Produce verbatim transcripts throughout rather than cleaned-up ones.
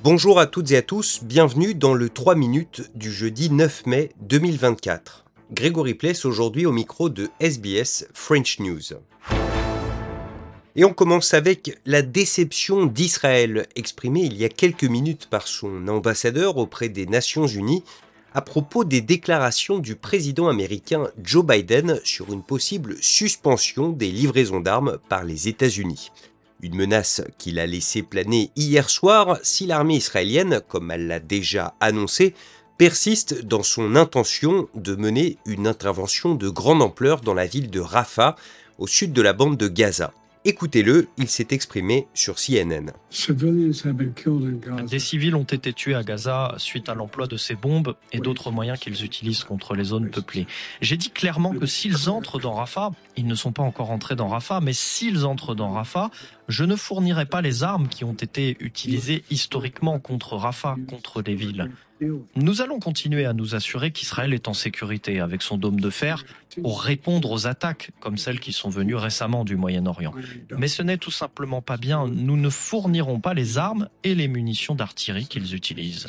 Bonjour à toutes et à tous, bienvenue dans le trois minutes du jeudi neuf mai deux mille vingt-quatre. Grégory Pless aujourd'hui au micro de S B S French News. Et on commence avec la déception d'Israël, exprimée il y a quelques minutes par son ambassadeur auprès des Nations Unies, à propos des déclarations du président américain Joe Biden sur une possible suspension des livraisons d'armes par les États-Unis. Une menace qu'il a laissé planer hier soir si l'armée israélienne, comme elle l'a déjà annoncé, persiste dans son intention de mener une intervention de grande ampleur dans la ville de Rafah, au sud de la bande de Gaza. Écoutez-le, il s'est exprimé sur C N N. Des civils ont été tués à Gaza suite à l'emploi de ces bombes et d'autres moyens qu'ils utilisent contre les zones peuplées. J'ai dit clairement que s'ils entrent dans Rafah, ils ne sont pas encore entrés dans Rafah, mais s'ils entrent dans Rafah, je ne fournirai pas les armes qui ont été utilisées historiquement contre Rafah, contre les villes. Nous allons continuer à nous assurer qu'Israël est en sécurité avec son dôme de fer pour répondre aux attaques comme celles qui sont venues récemment du Moyen-Orient. Mais ce n'est tout simplement pas bien. Nous ne fournirons pas les armes et les munitions d'artillerie qu'ils utilisent.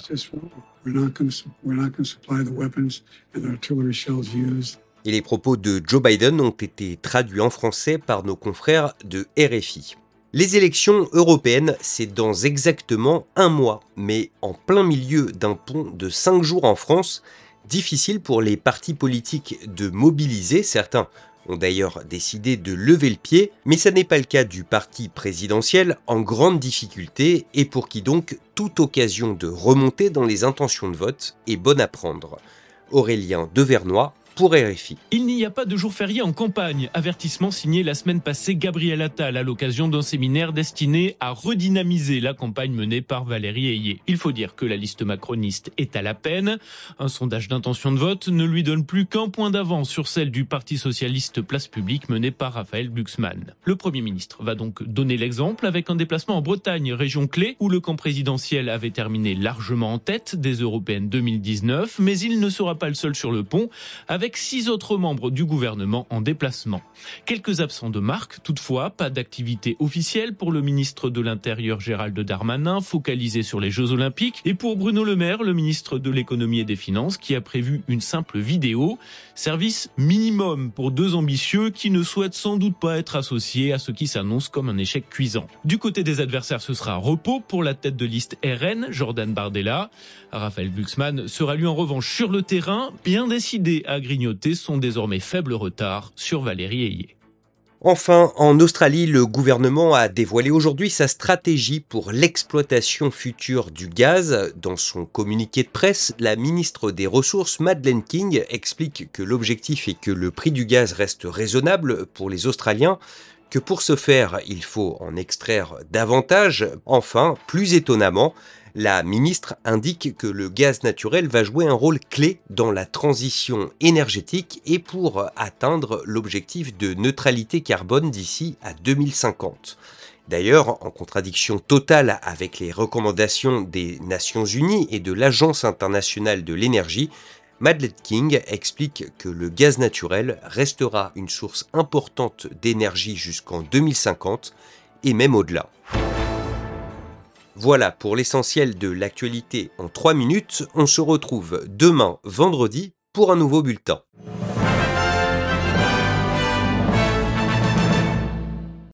Et les propos de Joe Biden ont été traduits en français par nos confrères de R F I. Les élections européennes, c'est dans exactement un mois, mais en plein milieu d'un pont de cinq jours en France, difficile pour les partis politiques de mobiliser. Certains ont d'ailleurs décidé de lever le pied, mais ça n'est pas le cas du parti présidentiel, en grande difficulté, et pour qui donc toute occasion de remonter dans les intentions de vote est bonne à prendre. Aurélien Devernois, pour R F I. Il n'y a pas de jour férié en campagne. Avertissement signé la semaine passée Gabriel Attal à l'occasion d'un séminaire destiné à redynamiser la campagne menée par Valérie Ayé. Il faut dire que la liste macroniste est à la peine. Un sondage d'intention de vote ne lui donne plus qu'un point d'avance sur celle du Parti socialiste Place Publique menée par Raphaël Glucksmann. Le Premier ministre va donc donner l'exemple avec un déplacement en Bretagne, région clé, où le camp présidentiel avait terminé largement en tête des européennes deux mille dix-neuf, mais il ne sera pas le seul sur le pont, avec avec six autres membres du gouvernement en déplacement. Quelques absents de marque, toutefois, pas d'activité officielle pour le ministre de l'Intérieur Gérald Darmanin, focalisé sur les Jeux Olympiques, et pour Bruno Le Maire, le ministre de l'Économie et des Finances, qui a prévu une simple vidéo. Service minimum pour deux ambitieux qui ne souhaitent sans doute pas être associés à ce qui s'annonce comme un échec cuisant. Du côté des adversaires, ce sera repos pour la tête de liste R N, Jordan Bardella. Raphaël Glucksmann sera lui en revanche sur le terrain, bien décidé à grignoter son désormais faible retard sur Valérie Ayé. Enfin, en Australie, le gouvernement a dévoilé aujourd'hui sa stratégie pour l'exploitation future du gaz. Dans son communiqué de presse, la ministre des Ressources, Madeleine King, explique que l'objectif est que le prix du gaz reste raisonnable pour les Australiens, que pour ce faire, il faut en extraire davantage. Enfin, plus étonnamment, la ministre indique que le gaz naturel va jouer un rôle clé dans la transition énergétique et pour atteindre l'objectif de neutralité carbone d'ici à deux mille cinquante. D'ailleurs, en contradiction totale avec les recommandations des Nations Unies et de l'Agence internationale de l'énergie, Madeleine King explique que le gaz naturel restera une source importante d'énergie jusqu'en deux mille cinquante et même au-delà. Voilà pour l'essentiel de l'actualité en trois minutes. On se retrouve demain vendredi pour un nouveau bulletin.